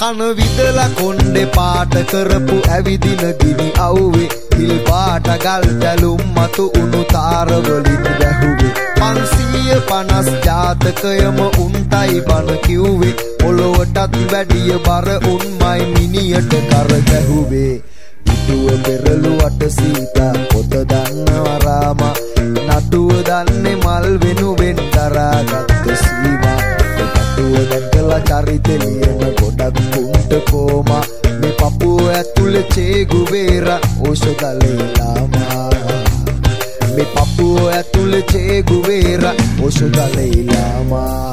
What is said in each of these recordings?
කන විදලා කොණ්ඩේ පාට කරපු ඇවිදින ගිනි අවුවේ හිල් පාට ගල් දැලුම් මතු උණු තාර වලින් වැහුවේ 550 ජාතකයම උන්ටයි බන කිව්වේ පොළොවටත් වැඩිය බර උන්මයි මිනියට කර ගැහුවේ පිටුව පෙරළුවට සීතා පොත දන්නවා රාමා නටුව දන්නේ මල් වෙනුවෙන් දරාගත්ත සීමා නටුව දැකලා චරිතෙලියන ගොඩක් පුන්ට කෝමා මේ පපුව ඇතුලේ චේගුවේරා ඕෂදලේලාමා මේ පපුව ඇතුලේ චේගුවේරා ඕෂදලේලාමා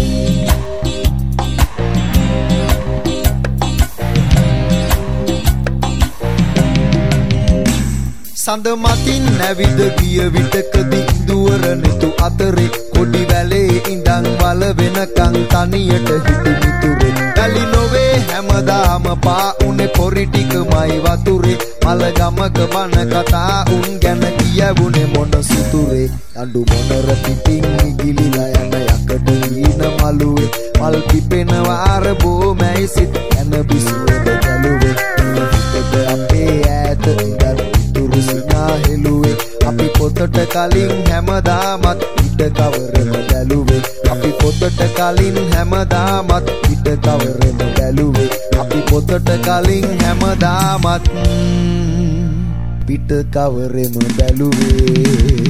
සඳ මතින් නැවිද ගිය විටකදී ඉඳුවරනෙතු අතරේ කොඩි වැලේ ඉඳන් වල වෙනකන් තනියට හිටි මිතුරේ වැලි නොවේ හැමදාම පා උනේ පොරි ටිකමයි වතුරේ මල ගමක බන කතා උන් ගැන කියවුනේ මොන සුතුරේ අඬු මොනර පිටින් ගිලිලා යන යකඩ ඊන මලුවේ මල් පිපෙන වාර බොමැයි සිත් යන බිසුවද ගලුවේ හිතට අපේ ඈත ඉඳන් හෙළුවේ අපි පොතට කලින් හැමදාමත් පිට කවරම බැලුවේ අපි පොතට කලින් හැමදාමත් පිට කවරම බැලුවේ අපි පොතට කලින් හැමදාමත් පිට කවරම බැලුවේ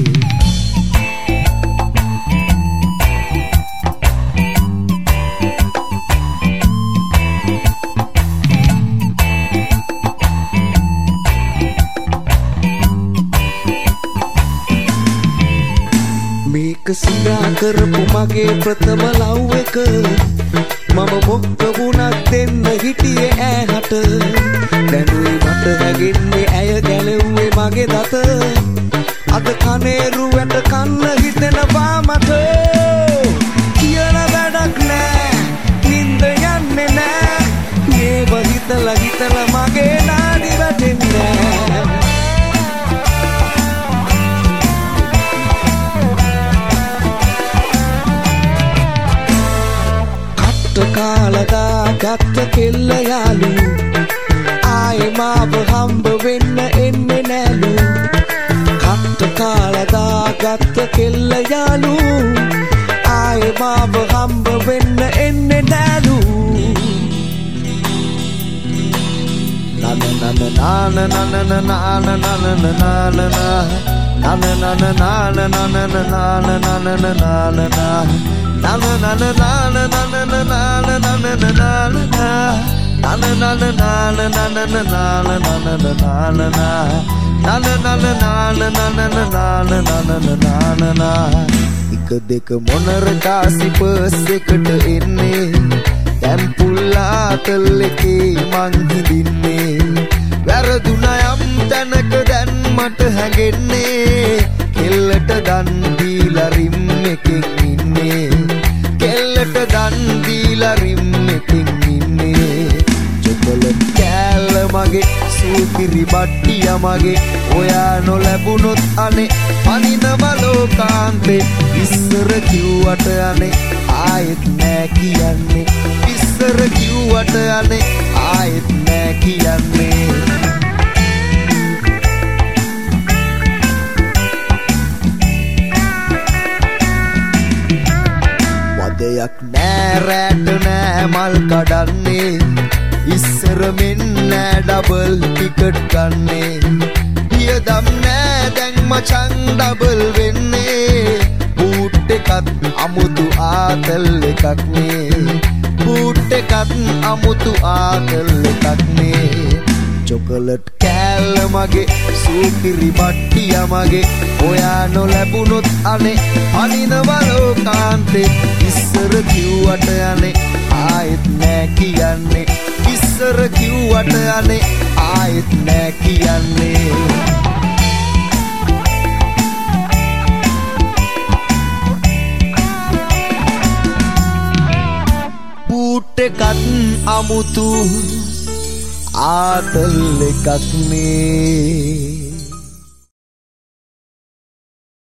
සිනා කරපු මගේ ප්‍රථම ලව් එක මම මොක්ක වුණත් දෙන්න හිටියේ ඈහට දැනුයි මට හැගෙන්නේ ඇය ගැලෙව්වේ මගේ දත අද කනේරු වැට කන්න හිතෙනවා මට කියන වැඩක් නෑ නින්ද යන්නේ නෑ මේව හිතලා මගේ නාඩි වැටෙන්නේ කාලදා ගත්ත කෙල්ල යාලු ආයේ මාව හම්බ වෙන්න එන්නේ නෑලු කට්ට කාලදා ගත්ත කෙල්ල යාලු ආයේ මාව හම්බ වෙන්න එන්නේ නෑලු එක දෙක මොනර කාසි පර්ස් එකට එන්නේ දැන් පුල්ලාතල් එකේ මං හිඳින්නේ වැරදුනා යම් තැනක දැන් මට හැගෙන්නේ කෙල්ලට දන් දීලා රිම් එකෙන් ඉන්නේ කෙල්ලට දන් දීලා රිම් එකෙන් ඉන්නේ චොකලට් කෑල්ල මගේ සූපිරි බට්ටිය මගේ ඔයා නොලැබුණොත් අනේ පනිනව ලෝකාන්තේ ඉස්සර කිව්වට අනේ ආයෙත් නෑ කියන්නේ ඉස්සර කිව්වට අනේ ආයෙත් නෑ කියන්නේ වදයක් නෑ රැට නෑ මල් කඩන්නේ ඉස්සර මෙන්න ඩබල් ටිකට් ගන්නේ පියදම් නෑ දැන් මචං ඩබල් වෙන්නේ බූට් එකත් අමුතු ආතල් එකක් නේ බූට් එකත් අමුතු ආතල් එකක් නේ චොකලට් කෑල්ල මගේ සූපිරි බට්ටිය මගේ ඔයා නොලැබුණොත් අනේ අනිනව ලෝකාන්තේ ඉස්සර කිව්වට අනේ ආයෙත් නෑ කියන්නේ ඉස්සර කිව්වට අනේ ආයෙත් නෑ කියන්නේ බූට් එකත් අමුතු ආතල් එකක් නේ